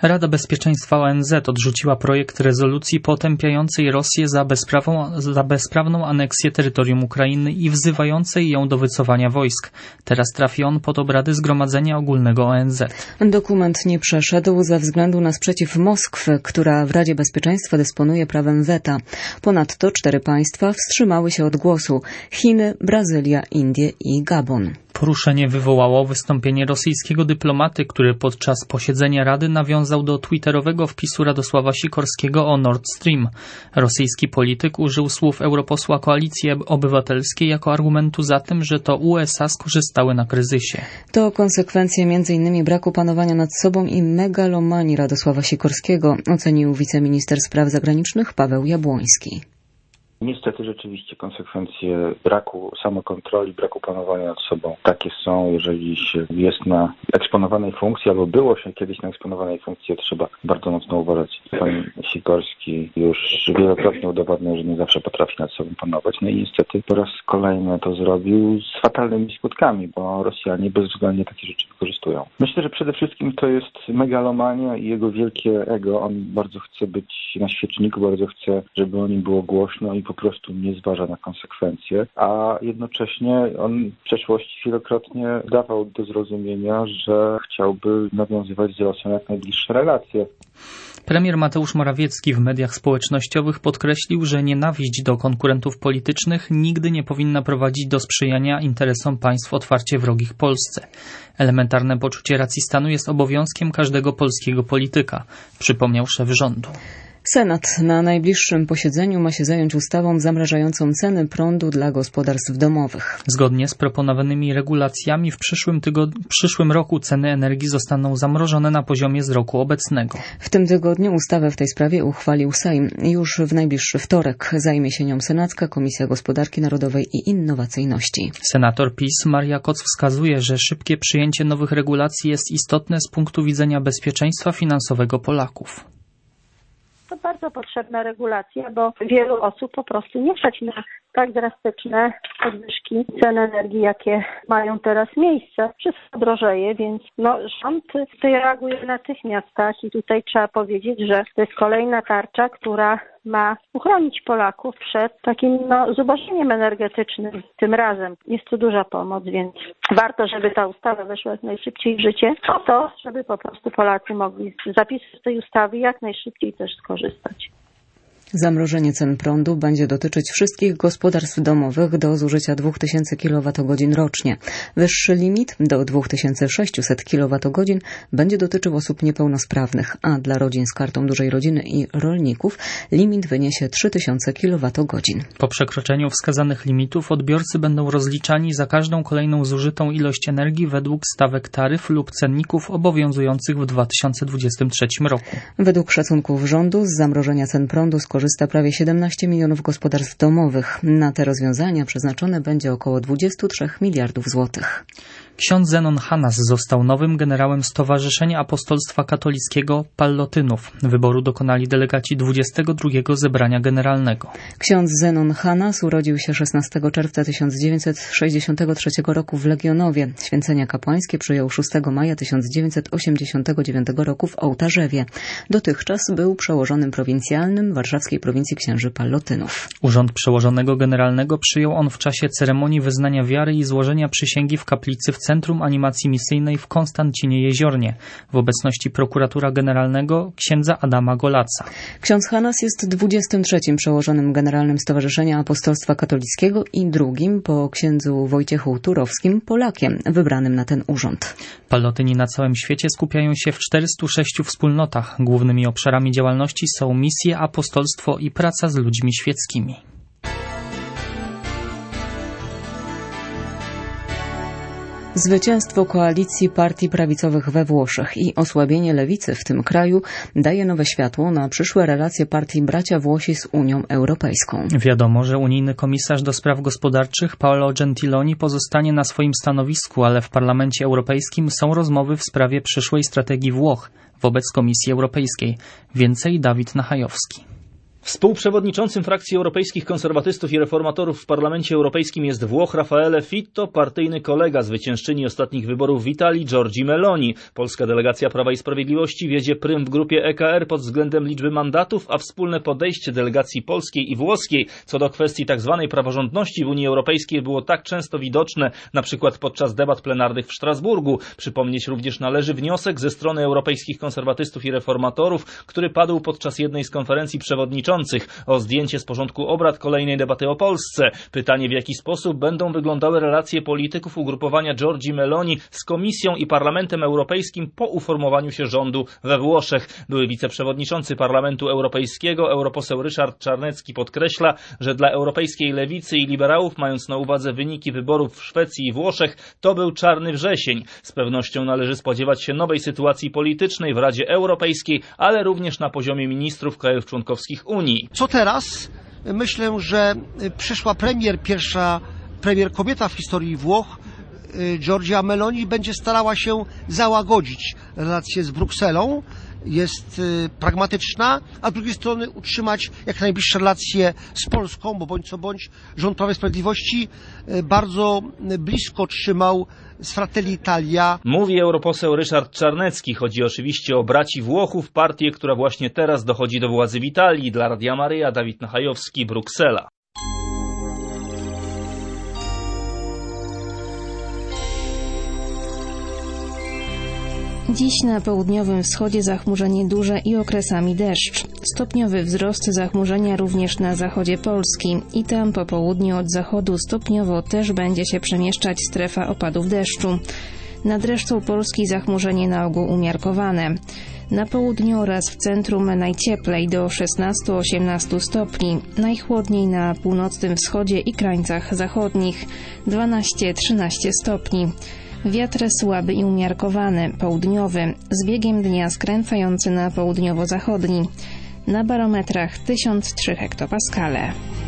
Rada Bezpieczeństwa ONZ odrzuciła projekt rezolucji potępiającej Rosję za bezprawną aneksję terytorium Ukrainy i wzywającej ją do wycofania wojsk. Teraz trafi on pod obrady Zgromadzenia Ogólnego ONZ. Dokument nie przeszedł ze względu na sprzeciw Moskwy, która w Radzie Bezpieczeństwa dysponuje prawem weta. Ponadto 4 państwa wstrzymały się od głosu: Chiny, Brazylia, Indie i Gabon. Poruszenie wywołało wystąpienie rosyjskiego dyplomaty, który podczas posiedzenia Rady nawiązał do twitterowego wpisu Radosława Sikorskiego o Nord Stream. Rosyjski polityk użył słów europosła Koalicji Obywatelskiej jako argumentu za tym, że to USA skorzystały na kryzysie. To konsekwencje m.in. braku panowania nad sobą i megalomanii Radosława Sikorskiego, ocenił wiceminister spraw zagranicznych Paweł Jabłoński. Niestety rzeczywiście konsekwencje braku samokontroli, braku panowania nad sobą takie są, jeżeli się jest na eksponowanej funkcji, albo było się kiedyś na eksponowanej funkcji, to trzeba bardzo mocno uważać. Pan Sikorski już wielokrotnie udowadniał, że nie zawsze potrafi nad sobą panować. No i niestety po raz kolejny to zrobił z fatalnymi skutkami, bo Rosjanie bezwzględnie takie rzeczy wykorzystują. Myślę, że przede wszystkim to jest megalomania i jego wielkie ego. On bardzo chce być na świeczniku, bardzo chce, żeby o nim było głośno i po prostu nie zważa na konsekwencje, a jednocześnie on w przeszłości wielokrotnie dawał do zrozumienia, że chciałby nawiązywać z Rosją jak najbliższe relacje. Premier Mateusz Morawiecki w mediach społecznościowych podkreślił, że nienawiść do konkurentów politycznych nigdy nie powinna prowadzić do sprzyjania interesom państw otwarcie wrogich Polsce. Elementarne poczucie racji stanu jest obowiązkiem każdego polskiego polityka, przypomniał szef rządu. Senat na najbliższym posiedzeniu ma się zająć ustawą zamrażającą ceny prądu dla gospodarstw domowych. Zgodnie z proponowanymi regulacjami w przyszłym roku ceny energii zostaną zamrożone na poziomie z roku obecnego. W tym tygodniu ustawę w tej sprawie uchwalił Sejm. Już w najbliższy wtorek zajmie się nią Senacka Komisja Gospodarki Narodowej i Innowacyjności. Senator PiS Maria Koc wskazuje, że szybkie przyjęcie nowych regulacji jest istotne z punktu widzenia bezpieczeństwa finansowego Polaków. To bardzo potrzebna regulacja, bo wielu osób po prostu nie stać na tak drastyczne podwyżki cen energii, jakie mają teraz miejsce. Wszystko drożeje, więc rząd tutaj reaguje natychmiast, tak? I tutaj trzeba powiedzieć, że to jest kolejna tarcza, która ma uchronić Polaków przed takim zubożeniem energetycznym. Tym razem jest to duża pomoc, więc warto, żeby ta ustawa weszła jak najszybciej w życie, po to, żeby po prostu Polacy mogli z zapisów tej ustawy jak najszybciej też skorzystać. Zamrożenie cen prądu będzie dotyczyć wszystkich gospodarstw domowych do zużycia 2000 kWh rocznie. Wyższy limit do 2600 kWh będzie dotyczył osób niepełnosprawnych, a dla rodzin z kartą dużej rodziny i rolników limit wyniesie 3000 kWh. Po przekroczeniu wskazanych limitów odbiorcy będą rozliczani za każdą kolejną zużytą ilość energii według stawek taryf lub cenników obowiązujących w 2023 roku. Według szacunków rządu z zamrożenia cen prądu skorzysta prawie 17 milionów gospodarstw domowych. Na te rozwiązania przeznaczone będzie około 23 miliardów złotych. Ksiądz Zenon Hanas został nowym generałem Stowarzyszenia Apostolstwa Katolickiego Pallotynów. Wyboru dokonali delegaci 22 zebrania generalnego. Ksiądz Zenon Hanas urodził się 16 czerwca 1963 roku w Legionowie. Święcenia kapłańskie przyjął 6 maja 1989 roku w Ołtarzewie. Dotychczas był przełożonym prowincjalnym warszawskiej prowincji księży Pallotynów. Urząd przełożonego generalnego przyjął on w czasie ceremonii wyznania wiary i złożenia przysięgi w kaplicy w Centrum Animacji Misyjnej w Konstancinie Jeziornie w obecności prokuratora generalnego księdza Adama Golaca. Ksiądz Hanas jest 23. przełożonym generalnym Stowarzyszenia Apostolstwa Katolickiego i drugim po księdzu Wojciechu Turowskim Polakiem wybranym na ten urząd. Pallotyni na całym świecie skupiają się w 406 wspólnotach. Głównymi obszarami działalności są misje, apostolstwo i praca z ludźmi świeckimi. Zwycięstwo koalicji partii prawicowych we Włoszech i osłabienie lewicy w tym kraju daje nowe światło na przyszłe relacje partii Bracia Włosi z Unią Europejską. Wiadomo, że unijny komisarz do spraw gospodarczych Paolo Gentiloni pozostanie na swoim stanowisku, ale w Parlamencie Europejskim są rozmowy w sprawie przyszłej strategii Włoch wobec Komisji Europejskiej. Więcej Dawid Nachajowski. Współprzewodniczącym frakcji europejskich konserwatystów i reformatorów w Parlamencie Europejskim jest Włoch Raffaele Fitto, partyjny kolega zwyciężczyni ostatnich wyborów w Italii Giorgi Meloni. Polska delegacja Prawa i Sprawiedliwości wiedzie prym w grupie EKR pod względem liczby mandatów, a wspólne podejście delegacji polskiej i włoskiej co do kwestii tzw. praworządności w Unii Europejskiej było tak często widoczne, na przykład podczas debat plenarnych w Strasburgu. Przypomnieć również należy wniosek ze strony europejskich konserwatystów i reformatorów, który padł podczas jednej z konferencji przewodniczących o zdjęcie z porządku obrad kolejnej debaty o Polsce. Pytanie, w jaki sposób będą wyglądały relacje polityków ugrupowania Giorgi Meloni z Komisją i Parlamentem Europejskim po uformowaniu się rządu we Włoszech. Były wiceprzewodniczący Parlamentu Europejskiego, europoseł Ryszard Czarnecki podkreśla, że dla europejskiej lewicy i liberałów, mając na uwadze wyniki wyborów w Szwecji i Włoszech, to był czarny wrzesień. Z pewnością należy spodziewać się nowej sytuacji politycznej w Radzie Europejskiej, ale również na poziomie ministrów krajów członkowskich Unii. Co teraz? Myślę, że przyszła pierwsza premier kobieta w historii Włoch, Giorgia Meloni, będzie starała się załagodzić relacje z Brukselą. Jest pragmatyczna, a z drugiej strony utrzymać jak najbliższe relacje z Polską, bo bądź co bądź rząd Prawa i Sprawiedliwości bardzo blisko trzymał z Fratelli Italia. Mówi europoseł Ryszard Czarnecki. Chodzi oczywiście o braci Włochów, partię, która właśnie teraz dochodzi do władzy w Italii. Dla Radia Maryja, Dawid Nachajowski, Bruksela. Dziś na południowym wschodzie zachmurzenie duże i okresami deszcz. Stopniowy wzrost zachmurzenia również na zachodzie Polski i tam po południu od zachodu stopniowo też będzie się przemieszczać strefa opadów deszczu. Nad resztą Polski zachmurzenie na ogół umiarkowane. Na południu oraz w centrum najcieplej do 16-18 stopni, najchłodniej na północnym wschodzie i krańcach zachodnich 12-13 stopni. Wiatr słaby i umiarkowany, południowy, z biegiem dnia skręcający na południowo-zachodni. Na barometrach 1003 hektopaskale.